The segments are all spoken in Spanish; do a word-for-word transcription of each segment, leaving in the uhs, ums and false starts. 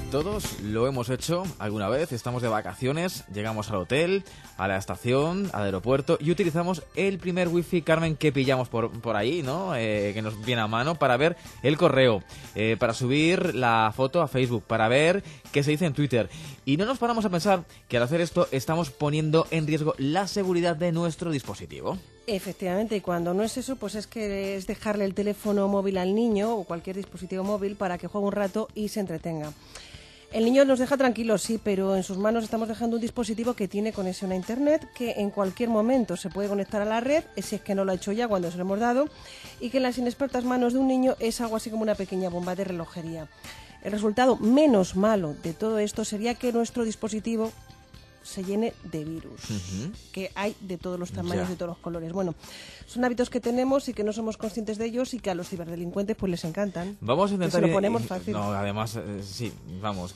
Todos lo hemos hecho alguna vez, estamos de vacaciones, llegamos al hotel, a la estación, al aeropuerto y utilizamos el primer wifi, Carmen, que pillamos por, por ahí, ¿no? Eh, que nos viene a mano para ver el correo, eh, para subir la foto a Facebook, para ver qué se dice en Twitter. Y no nos paramos a pensar que al hacer esto estamos poniendo en riesgo la seguridad de nuestro dispositivo. Efectivamente, y cuando no es eso, pues es que es dejarle el teléfono móvil al niño o cualquier dispositivo móvil para que juegue un rato y se entretenga. El niño nos deja tranquilos, sí, pero en sus manos estamos dejando un dispositivo que tiene conexión a Internet, que en cualquier momento se puede conectar a la red, si es que no lo ha hecho ya cuando se lo hemos dado, y que en las inexpertas manos de un niño es algo así como una pequeña bomba de relojería. El resultado menos malo de todo esto sería que nuestro dispositivo se llene de virus, uh-huh. que hay de todos los tamaños, ya. de todos los colores. Bueno, son hábitos que tenemos y que no somos conscientes de ellos y que a los ciberdelincuentes pues les encantan. Vamos a intentar... Se lo ponemos fácil. No, además, eh, sí, vamos,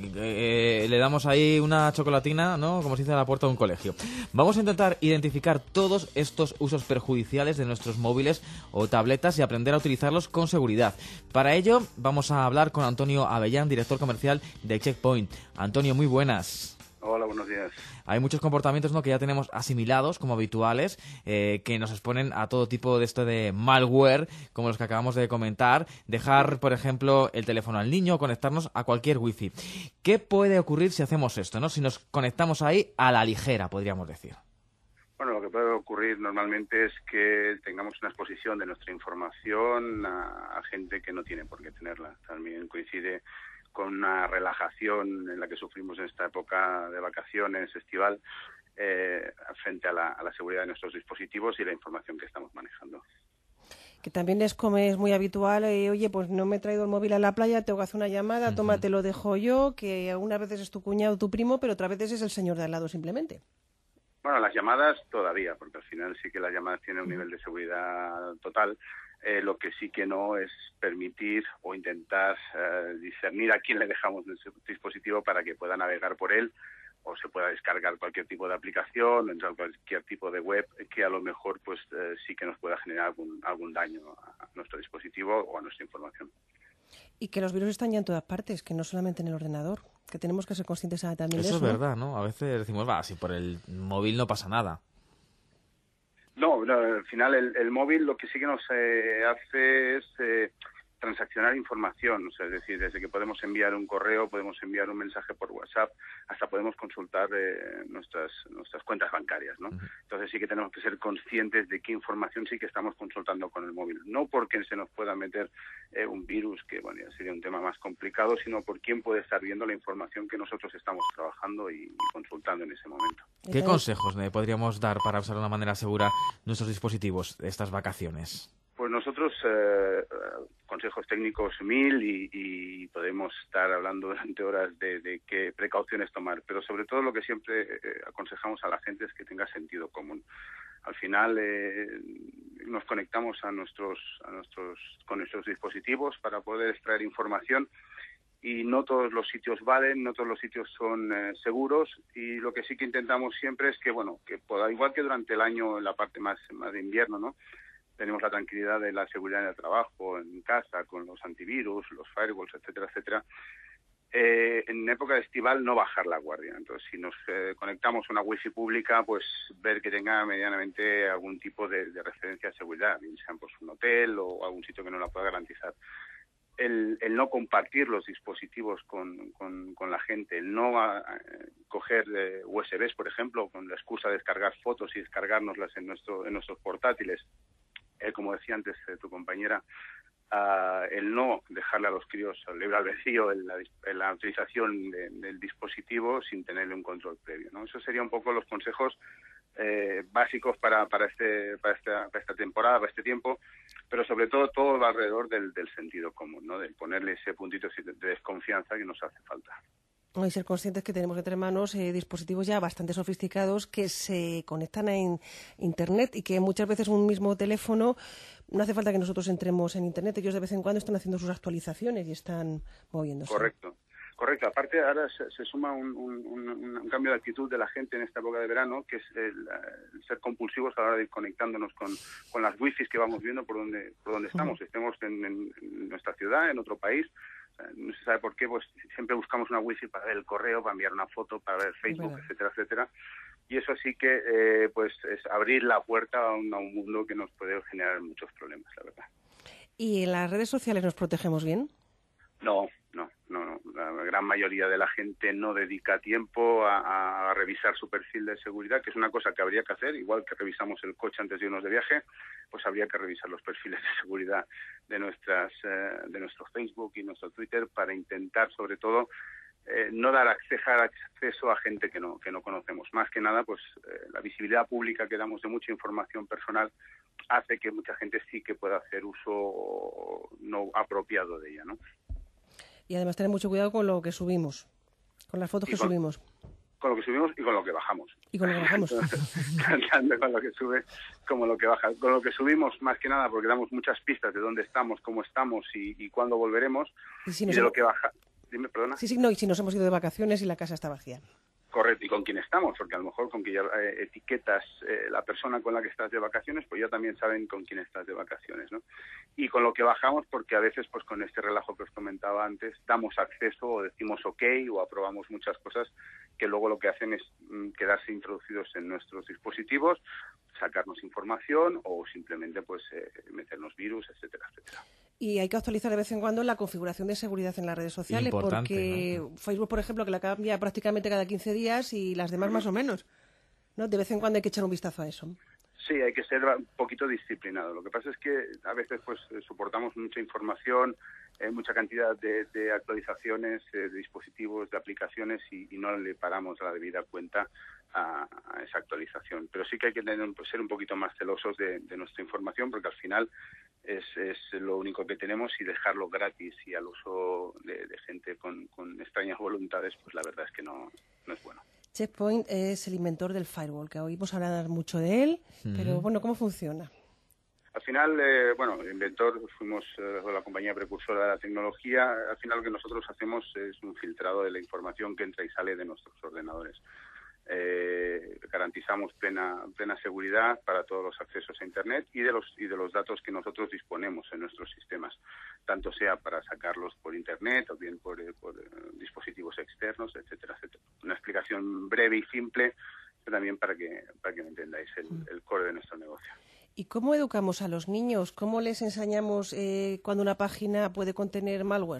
eh, eh, le damos ahí una chocolatina, ¿no? Como se dice a la puerta de un colegio. Vamos a intentar identificar todos estos usos perjudiciales de nuestros móviles o tabletas y aprender a utilizarlos con seguridad. Para ello, vamos a hablar con Antonio Avellán, director comercial de Checkpoint. Antonio, muy buenas. Hola, buenos días. Hay muchos comportamientos, ¿no?, que ya tenemos asimilados como habituales, eh, que nos exponen a todo tipo de esto de malware, como los que acabamos de comentar. Dejar, por ejemplo, el teléfono al niño o conectarnos a cualquier wifi. ¿Qué puede ocurrir si hacemos esto, no? Si nos conectamos ahí a la ligera, podríamos decir. Bueno, lo que puede ocurrir normalmente es que tengamos una exposición de nuestra información a, a gente que no tiene por qué tenerla. También coincide con una relajación en la que sufrimos en esta época de vacaciones, estival, eh, frente a la, a la seguridad de nuestros dispositivos y la información que estamos manejando. Que también es como es muy habitual, eh, oye, pues no me he traído el móvil a la playa, tengo que hacer una llamada, uh-huh. toma, te lo dejo yo, que algunas veces es tu cuñado o tu primo, pero otras veces es el señor de al lado simplemente. Bueno, las llamadas todavía, porque al final sí que las llamadas tienen un nivel de seguridad total. Eh, lo que sí que no es permitir o intentar eh, discernir a quién le dejamos nuestro dispositivo para que pueda navegar por él o se pueda descargar cualquier tipo de aplicación o entrar cualquier tipo de web que a lo mejor pues eh, sí que nos pueda generar algún, algún daño a nuestro dispositivo o a nuestra información. Y que los virus están ya en todas partes, que no solamente en el ordenador, que tenemos que ser conscientes también eso de eso. Eso es verdad, ¿no? A veces decimos, va, si por el móvil no pasa nada. No, no, al final el, el móvil lo que sí que nos eh, hace es eh, transaccionar información, o sea, es decir, desde que podemos enviar un correo, podemos enviar un mensaje por WhatsApp, hasta podemos consultar eh, nuestras nuestras cuentas bancarias, ¿no? Uh-huh. Entonces sí que tenemos que ser conscientes de qué información sí que estamos consultando con el móvil, no porque se nos pueda meter eh, un virus, que bueno, ya sería un tema más complicado, sino por quién puede estar viendo la información que nosotros estamos trabajando y, y consultando en ese momento. ¿Qué consejos le podríamos dar para usar de una manera segura nuestros dispositivos de estas vacaciones? Pues nosotros, eh, consejos técnicos mil y, y podemos estar hablando durante horas de, de qué precauciones tomar, pero sobre todo lo que siempre eh, aconsejamos a la gente es que tenga sentido común. Al final eh, nos conectamos a nuestros, a nuestros, con nuestros dispositivos para poder extraer información y no todos los sitios valen, no todos los sitios son eh, seguros y lo que sí que intentamos siempre es que, bueno, que pueda, igual que durante el año en la parte más, más de invierno, ¿no? Tenemos la tranquilidad de la seguridad en el trabajo, en casa, con los antivirus, los firewalls, etcétera, etcétera. Eh, en época de estival no bajar la guardia. Entonces, si nos eh, conectamos a una wifi pública, pues ver que tenga medianamente algún tipo de, de referencia de seguridad, bien sea pues, un hotel o algún sitio que no la pueda garantizar. El, el no compartir los dispositivos con, con, con la gente, el no a, a, coger eh, U S Bs, por ejemplo, con la excusa de descargar fotos y descargárnoslas en, nuestro, en nuestros portátiles. Eh, como decía antes eh, tu compañera, uh, el no dejarle a los críos al libre albedrío en la, en la utilización de, del dispositivo sin tenerle un control previo, ¿no? Eso serían un poco los consejos eh, básicos para, para, este, para, esta, para esta temporada, para este tiempo, pero sobre todo todo alrededor del, del sentido común, ¿no? Del ponerle ese puntito de desconfianza que nos hace falta. Y ser conscientes que tenemos entre manos eh, dispositivos ya bastante sofisticados que se conectan en Internet y que muchas veces un mismo teléfono no hace falta que nosotros entremos en Internet. Ellos de vez en cuando están haciendo sus actualizaciones y están moviéndose. Correcto. Correcto. Aparte, ahora se, se suma un, un, un, un cambio de actitud de la gente en esta época de verano, que es el, el ser compulsivos a la hora de ir conectándonos con, con las wifis que vamos viendo por donde por donde estamos. Uh-huh. Estemos en, en, en nuestra ciudad, en otro país. no se sabe por qué, pues siempre buscamos una wifi para ver el correo, para enviar una foto, para ver Facebook, bueno. etcétera, etcétera. Y eso sí que eh, pues es abrir la puerta a un, a un mundo que nos puede generar muchos problemas, la verdad. ¿Y en las redes sociales nos protegemos bien? No, no, no, no. La gran mayoría de la gente no dedica tiempo a, a revisar su perfil de seguridad, que es una cosa que habría que hacer, igual que revisamos el coche antes de irnos de viaje, pues habría que revisar los perfiles de seguridad de nuestras, eh, de nuestro Facebook y nuestro Twitter para intentar, sobre todo, eh, no dar acceso, acceso a gente que no, que no conocemos. Más que nada, pues eh, la visibilidad pública que damos de mucha información personal hace que mucha gente sí que pueda hacer uso no apropiado de ella, ¿no? Y además tener mucho cuidado con lo que subimos, con las fotos y que con, subimos. Con lo que subimos y con lo que bajamos. Y con lo que bajamos. Tanto con lo que sube como lo que baja. Con lo que subimos, más que nada, porque damos muchas pistas de dónde estamos, cómo estamos y, y cuándo volveremos. Y, si y nos de hemos... lo que baja... Dime, perdona. Sí, sí, no, y si nos hemos ido de vacaciones y la casa está vacía. Correcto, y con quién estamos, porque a lo mejor con que ya eh, etiquetas eh, la persona con la que estás de vacaciones, pues ya también saben con quién estás de vacaciones, ¿no? Y con lo que bajamos, porque a veces, pues con este relajo que os comentaba antes, damos acceso o decimos ok o aprobamos muchas cosas que luego lo que hacen es mm, quedarse introducidos en nuestros dispositivos, sacarnos información o simplemente pues eh, meternos virus, etcétera, etcétera. Y hay que actualizar de vez en cuando la configuración de seguridad en las redes sociales, Importante, porque ¿no? Facebook, por ejemplo, que la cambia prácticamente cada quince días y las demás más o menos, ¿no? De vez en cuando hay que echar un vistazo a eso. Sí, hay que ser un poquito disciplinado. Lo que pasa es que a veces pues soportamos mucha información, eh, mucha cantidad de, de actualizaciones, eh, de dispositivos, de aplicaciones y, y no le paramos la debida cuenta a, a esa actualización. Pero sí que hay que tener, pues, ser un poquito más celosos de, de nuestra información, porque al final es, es lo único que tenemos y dejarlo gratis y al uso de, de gente con, con extrañas voluntades, pues la verdad es que no, no es bueno. Check Point es el inventor del firewall, que oímos hablar mucho de él, uh-huh. pero bueno, ¿cómo funciona? Al final, eh, bueno, el inventor, fuimos eh, la compañía precursora de la tecnología. Al final lo que nosotros hacemos es un filtrado de la información que entra y sale de nuestros ordenadores. Eh, garantizamos plena plena seguridad para todos los accesos a Internet y de los y de los datos que nosotros disponemos en nuestros sistemas, tanto sea para sacarlos por Internet o bien por, por eh, dispositivos externos, etcétera, etcétera. Una explicación breve y simple, pero también para que para que me entendáis el, el core de nuestro negocio. ¿Y cómo educamos a los niños? ¿Cómo les enseñamos eh, cuando una página puede contener malware?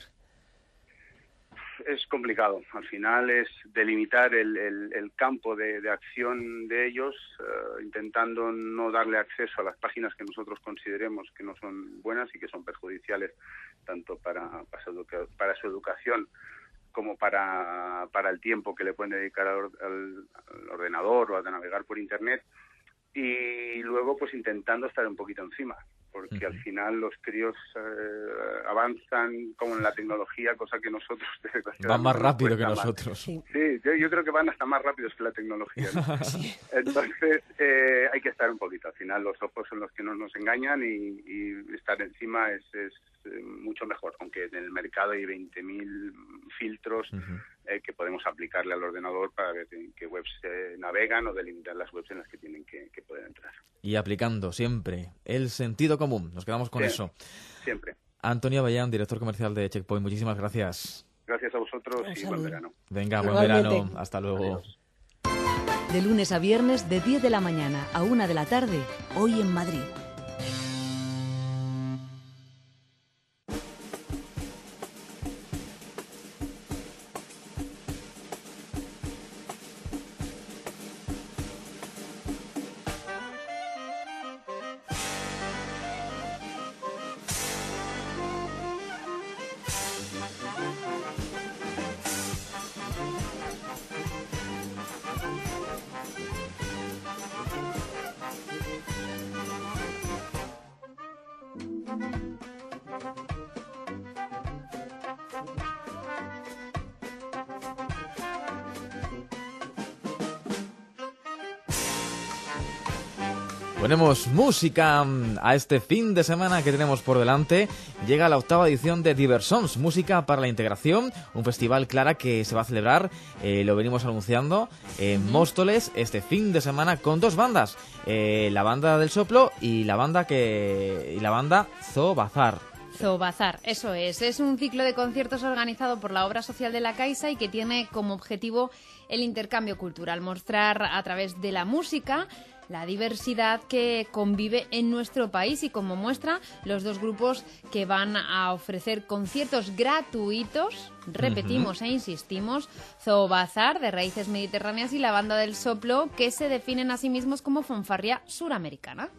Es complicado. Al final es delimitar el, el, el campo de, de acción de ellos, uh, intentando no darle acceso a las páginas que nosotros consideremos que no son buenas y que son perjudiciales tanto para, para, su, educa- para su educación como para, para el tiempo que le pueden dedicar al, al, al ordenador o a navegar por Internet. Y luego pues intentando estar un poquito encima, porque uh-huh. al final los críos eh, avanzan como en la tecnología, cosa que nosotros... Van más rápido que nosotros. Sí, sí yo, yo creo que van hasta más rápidos que la tecnología, ¿no? Sí. Entonces eh, hay que estar un poquito. Al final los ojos son los que no nos engañan y, y estar encima es, es eh, mucho mejor, aunque en el mercado hay veinte mil filtros uh-huh. eh, que podemos aplicarle al ordenador para ver en qué webs eh, navegan o delimitar las webs en las que tienen que, que poder entrar. Y aplicando siempre el sentido común. Nos quedamos con sí, eso. Siempre. Antonio Avellán, director comercial de Check Point, muchísimas gracias. Gracias a vosotros y buen verano. Venga, buen Igualmente. verano. Hasta luego. Adiós. De lunes a viernes, de diez de la mañana a una de la tarde, hoy en Madrid. Ponemos música a este fin de semana que tenemos por delante. Llega la octava edición de Diversons, Música para la Integración, un festival, Clara, que se va a celebrar, eh, lo venimos anunciando, en Móstoles este fin de semana con dos bandas, eh, la banda del Soplo y la banda que y la banda Zoo Bazar. Zoobazar, eso es. Es un ciclo de conciertos organizado por la Obra Social de la Caixa y que tiene como objetivo el intercambio cultural, mostrar a través de la música la diversidad que convive en nuestro país y como muestra los dos grupos que van a ofrecer conciertos gratuitos, repetimos uh-huh. e insistimos, Zoobazar de raíces mediterráneas y la Banda del Soplo, que se definen a sí mismos como fanfarria suramericana.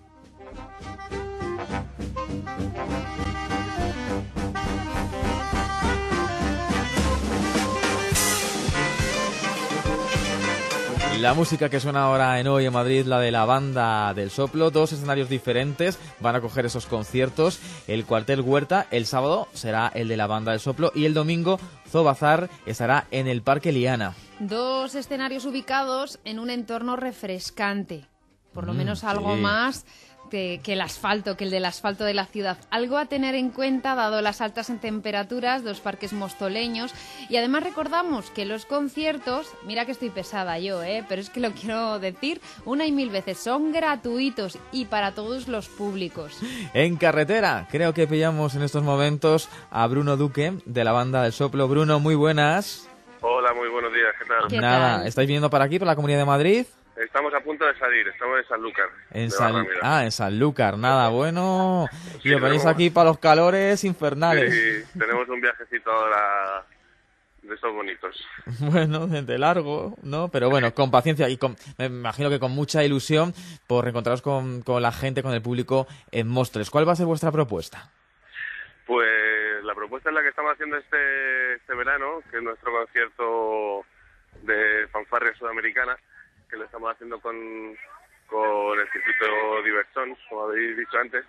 La música que suena ahora en Hoy en Madrid, la de la Banda del Soplo, dos escenarios diferentes van a coger esos conciertos. El Cuartel Huerta el sábado será el de la Banda del Soplo y el domingo Zoobazar estará en el Parque Liana. Dos escenarios ubicados en un entorno refrescante, por lo mm, menos algo sí. más que, que el asfalto, que el del asfalto de la ciudad. Algo a tener en cuenta dado las altas en temperaturas de los parques mostoleños. Y además recordamos que los conciertos, mira que estoy pesada yo, ¿eh? pero es que lo quiero decir una y mil veces, son gratuitos y para todos los públicos. En carretera, creo que pillamos en estos momentos a Bruno Duque de la Banda del Soplo. Bruno, muy buenas. Hola, muy buenos días, ¿qué tal? ¿Qué Nada, tal? ¿estáis viniendo para aquí, por la Comunidad de Madrid? Estamos a punto de salir, estamos en Sanlúcar. En San... Ah, en Sanlúcar, nada, bueno. Y os venís aquí para los calores infernales. Sí, tenemos un viajecito ahora de esos bonitos. Bueno, de largo, ¿no? Pero bueno, con paciencia y con, me imagino que con mucha ilusión por reencontraros con, con la gente, con el público en Móstoles. ¿Cuál va a ser vuestra propuesta? Pues la propuesta es la que estamos haciendo este, este verano, que es nuestro concierto de fanfarria sudamericana, que lo estamos haciendo con, con el circuito Diversons, como habéis dicho antes,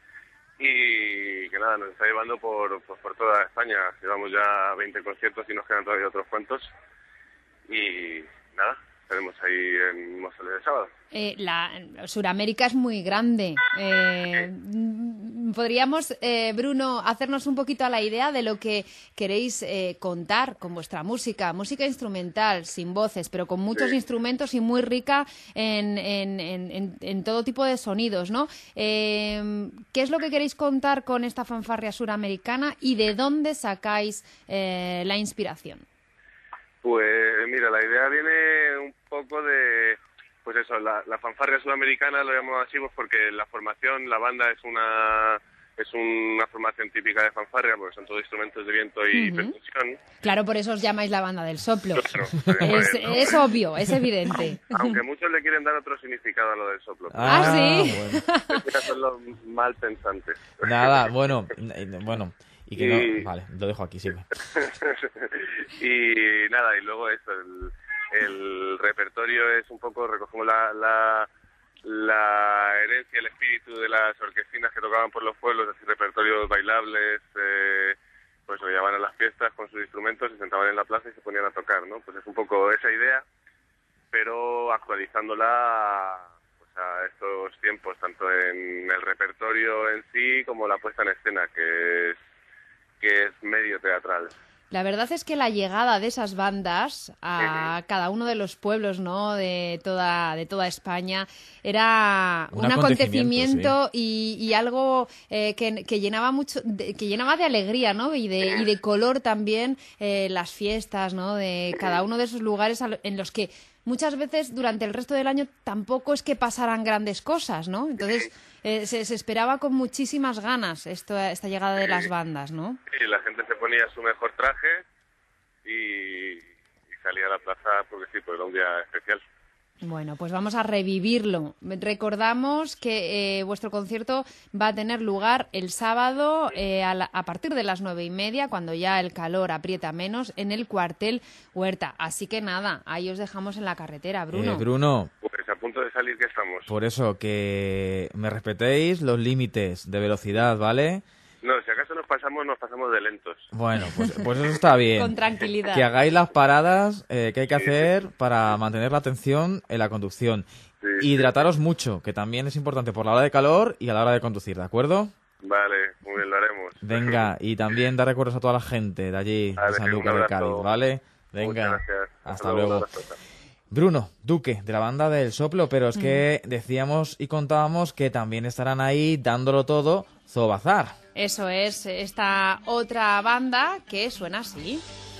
y que nada, nos está llevando por, por, por toda España. Llevamos ya veinte conciertos y nos quedan todavía otros cuantos, y nada, estaremos ahí en Móstoles el sábado. Eh, la Suramérica es muy grande. Eh, ¿Podríamos, eh, Bruno, hacernos un poquito a la idea de lo que queréis eh, contar con vuestra música? Música instrumental, sin voces, pero con muchos sí. instrumentos y muy rica en, en, en, en, en todo tipo de sonidos, ¿no? Eh, ¿Qué es lo que queréis contar con esta fanfarria suramericana y de dónde sacáis eh, la inspiración? Pues mira, la idea viene un poco de... Pues eso, la, la fanfarria sudamericana lo llamamos así pues porque la formación, la banda es una es una formación típica de fanfarria, porque son todos instrumentos de viento y uh-huh. percusión. Claro, por eso os llamáis la Banda del Soplo. Claro, es, ver, ¿no? es obvio, es evidente. Aunque muchos le quieren dar otro significado a lo del soplo. Ah, ah ¿sí? Bueno. Son los mal pensantes. Nada, bueno, bueno... Y que y... no... Vale, lo dejo aquí, sí. Y nada, y luego eso, el... El repertorio es un poco, recogemos la, la, la herencia, el espíritu de las orquestinas que tocaban por los pueblos, así repertorios bailables, eh, pues lo llevaban a las fiestas con sus instrumentos, se sentaban en la plaza y se ponían a tocar, ¿no? Pues es un poco esa idea, pero actualizándola pues, a estos tiempos, tanto en el repertorio en sí como la puesta en escena, que es, que es medio teatral. La verdad es que la llegada de esas bandas a uh-huh. cada uno de los pueblos, ¿no? de toda de toda España era un, un acontecimiento, acontecimiento sí. y, y algo eh, que, que llenaba mucho de, que llenaba de alegría, ¿no? y de y de color también eh, las fiestas, ¿no? de cada uno de esos lugares en los que muchas veces durante el resto del año tampoco es que pasaran grandes cosas, ¿no? Entonces eh, se, se esperaba con muchísimas ganas esto, esta llegada de las bandas, ¿no? Sí, la gente se ponía su mejor traje y, y salía a la plaza porque sí, pues era un día especial. Bueno, pues vamos a revivirlo. Recordamos que eh, vuestro concierto va a tener lugar el sábado eh, a, la, a partir de las nueve y media, cuando ya el calor aprieta menos, en el Cuartel Huerta. Así que nada, ahí os dejamos en la carretera, Bruno. Eh, Bruno. Pues a punto de salir que estamos. Por eso, que me respetéis los límites de velocidad, ¿vale? No, si acaso nos pasamos, nos pasamos de lentos. Bueno, pues, pues eso está bien. Con tranquilidad. Que hagáis las paradas eh, que hay que hacer para mantener la atención en la conducción. Sí, Hidrataros sí. mucho, que también es importante por la hora de calor y a la hora de conducir, ¿de acuerdo? Vale, muy bien, lo haremos. Venga, y también dar recuerdos a toda la gente de allí, vale, de Sanlúcar de Cádiz, ¿vale? Venga, gracias. hasta, hasta luego. luego. Bruno Duque, de la Banda del Soplo, pero es que decíamos y contábamos que también estarán ahí dándolo todo Zoobazar. Eso es, esta otra banda que suena así.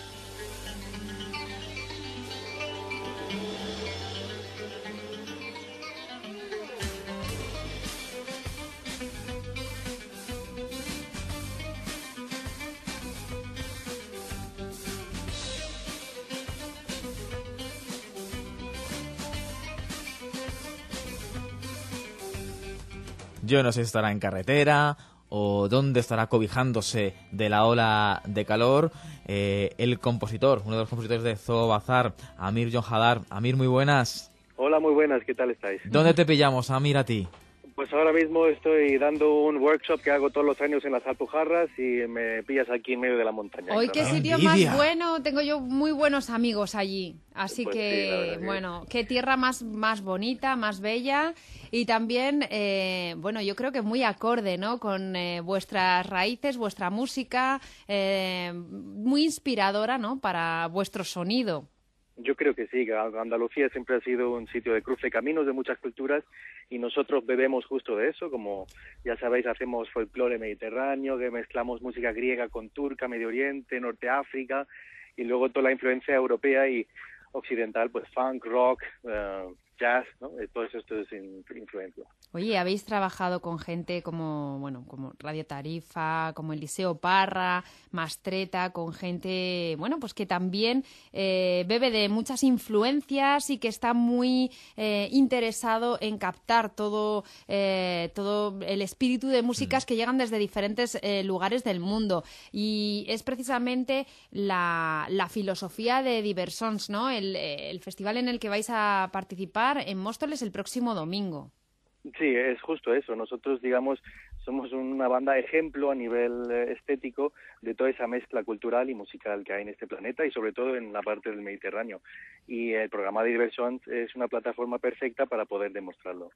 Yo no sé si estará en carretera o dónde estará cobijándose de la ola de calor. Eh, el compositor, uno de los compositores de Zoo Bazar, Amir Jonhadar. Amir, muy buenas. Hola, muy buenas, ¿qué tal estáis? ¿Dónde te pillamos, Amir, a ti? Pues ahora mismo estoy dando un workshop que hago todos los años en las Alpujarras y me pillas aquí en medio de la montaña. Hoy qué sitio Envidia. más bueno, tengo yo muy buenos amigos allí, así Pues sí, la que verdad que bueno, qué tierra más, más bonita, más bella y también, eh, bueno, yo creo que muy acorde, ¿no? Con eh, vuestras raíces, vuestra música, eh, muy inspiradora, ¿no? Para vuestro sonido. Yo creo que sí, que Andalucía siempre ha sido un sitio de cruce de caminos de muchas culturas y nosotros bebemos justo de eso, como ya sabéis, hacemos folclore mediterráneo, que mezclamos música griega con turca, Medio Oriente, Norte África y luego toda la influencia europea y occidental, pues funk, rock, uh, jazz, ¿no? Todo eso es influencia. Oye, habéis trabajado con gente como, bueno, como Radio Tarifa, como Eliseo Parra, Mastreta, con gente, bueno, pues que también eh, bebe de muchas influencias y que está muy eh, interesado en captar todo, eh, todo el espíritu de músicas que llegan desde diferentes eh, lugares del mundo. Y es precisamente la, la filosofía de Diversons, ¿no? El, el festival en el que vais a participar en Móstoles el próximo domingo. Sí, es justo eso. Nosotros, digamos, somos una banda ejemplo a nivel eh, estético de toda esa mezcla cultural y musical que hay en este planeta y sobre todo en la parte del Mediterráneo. Y el programa de Diversons es una plataforma perfecta para poder demostrarlo.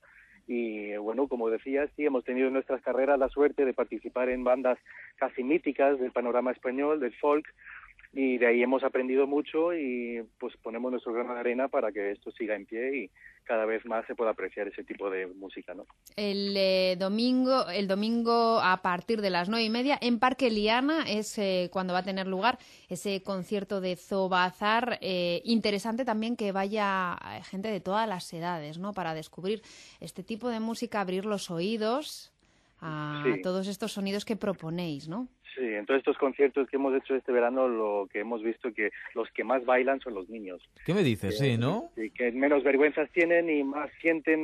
Y bueno, como decías, sí, hemos tenido en nuestras carreras la suerte de participar en bandas casi míticas del panorama español, del folk, y de ahí hemos aprendido mucho y pues ponemos nuestro grano de arena para que esto siga en pie y cada vez más se pueda apreciar ese tipo de música, ¿no? El eh, domingo, el domingo a partir de las nueve y media en Parque Liana es eh, cuando va a tener lugar ese concierto de Zoo Bazar. Eh, interesante también que vaya gente de todas las edades, ¿no? Para descubrir este tipo de música, abrir los oídos a Sí. todos estos sonidos que proponéis, ¿no? Sí, en todos estos conciertos que hemos hecho este verano lo que hemos visto que los que más bailan son los niños. ¿Qué me dices? Sí, ¿no? Y que menos vergüenzas tienen y más sienten